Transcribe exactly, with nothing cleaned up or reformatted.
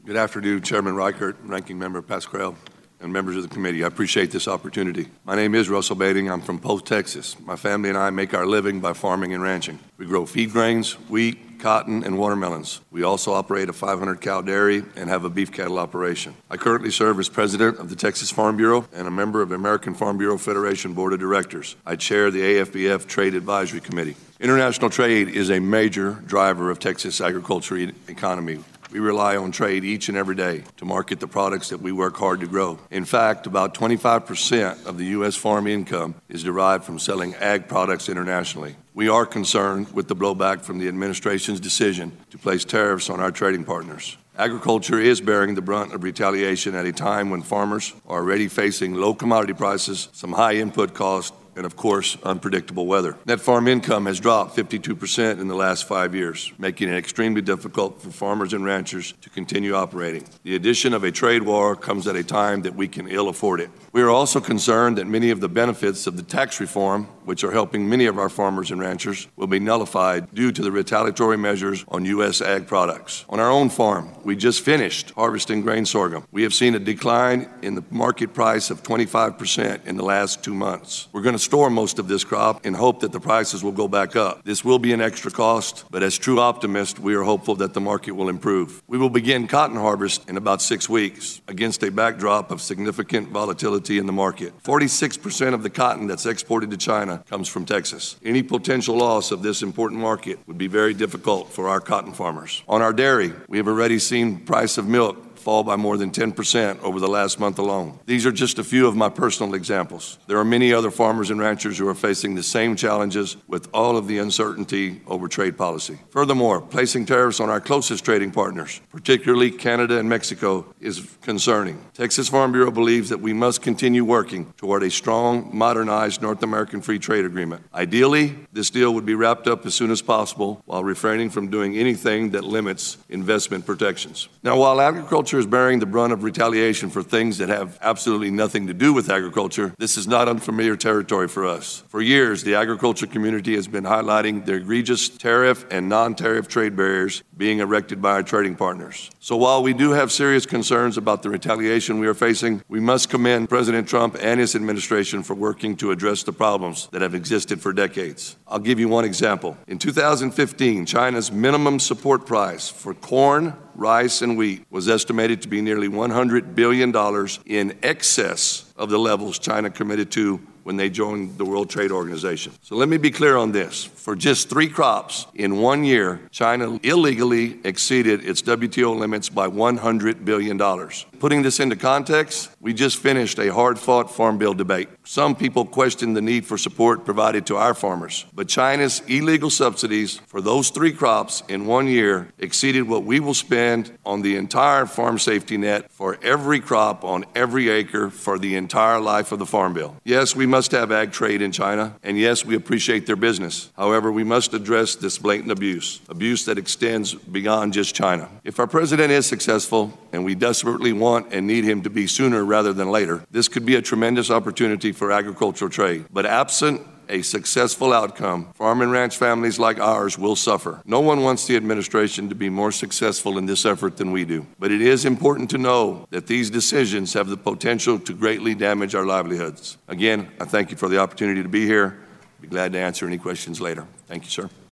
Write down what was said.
Good afternoon, Chairman Reichert, Ranking Member Pascrell, and members of the committee. I appreciate this opportunity. My name is Russell Bading. I'm from Polk, Texas. My family and I make our living by farming and ranching. We grow feed grains, wheat, cotton, and watermelons. We also operate a five hundred cow dairy and have a beef cattle operation. I currently serve as president of the Texas Farm Bureau and a member of the American Farm Bureau Federation Board of Directors. I chair the A F B F Trade Advisory Committee. International trade is a major driver of Texas agriculture e- economy. We rely on trade each and every day to market the products that we work hard to grow. In fact, about twenty-five percent of the U S farm income is derived from selling ag products internationally. We are concerned with the blowback from the administration's decision to place tariffs on our trading partners. Agriculture is bearing the brunt of retaliation at a time when farmers are already facing low commodity prices, some high input costs, and of course, unpredictable weather. Net farm income has dropped fifty-two percent in the last five years, making it extremely difficult for farmers and ranchers to continue operating. The addition of a trade war comes at a time that we can ill afford it. We are also concerned that many of the benefits of the tax reform, which are helping many of our farmers and ranchers, will be nullified due to the retaliatory measures on U S ag products. On our own farm, we just finished harvesting grain sorghum. We have seen a decline in the market price of twenty-five percent in the last two months. We're going to store most of this crop and hope that the prices will go back up. This will be an extra cost, but as true optimists, we are hopeful that the market will improve. We will begin cotton harvest in about six weeks against a backdrop of significant volatility in the market. forty-six percent of the cotton that's exported to China comes from Texas. Any potential loss of this important market would be very difficult for our cotton farmers. On our dairy, we have already seen price of milk fall by more than ten percent over the last month alone. These are just a few of my personal examples. There are many other farmers and ranchers who are facing the same challenges with all of the uncertainty over trade policy. Furthermore, placing tariffs on our closest trading partners, particularly Canada and Mexico, is concerning. Texas Farm Bureau believes that we must continue working toward a strong, modernized North American free trade agreement. Ideally, this deal would be wrapped up as soon as possible while refraining from doing anything that limits investment protections. Now, while agriculture is bearing the brunt of retaliation for things that have absolutely nothing to do with agriculture, this is not unfamiliar territory for us. For years, the agriculture community has been highlighting the egregious tariff and non-tariff trade barriers being erected by our trading partners. So while we do have serious concerns about the retaliation we are facing, we must commend President Trump and his administration for working to address the problems that have existed for decades. I'll give you one example. In two thousand fifteen, China's minimum support price for corn, rice, and wheat was estimated to be nearly one hundred billion dollars in excess of the levels China committed to when they joined the World Trade Organization. So let me be clear on this. For just three crops in one year, China illegally exceeded its W T O limits by one hundred billion dollars. Putting this into context, we just finished a hard-fought farm bill debate. Some people question the need for support provided to our farmers, but China's illegal subsidies for those three crops in one year exceeded what we will spend on the entire farm safety net for every crop on every acre for the entire life of the farm bill. Yes, we must have ag trade in China, and yes, we appreciate their business. However, we must address this blatant abuse, abuse that extends beyond just China. If our president is successful, and we desperately want and need him to be sooner rather than later, this could be a tremendous opportunity for agricultural trade. But absent a successful outcome, farm and ranch families like ours will suffer. No one wants the administration to be more successful in this effort than we do. But it is important to know that these decisions have the potential to greatly damage our livelihoods. Again, I thank you for the opportunity to be here. I'd be glad to answer any questions later. Thank you, sir.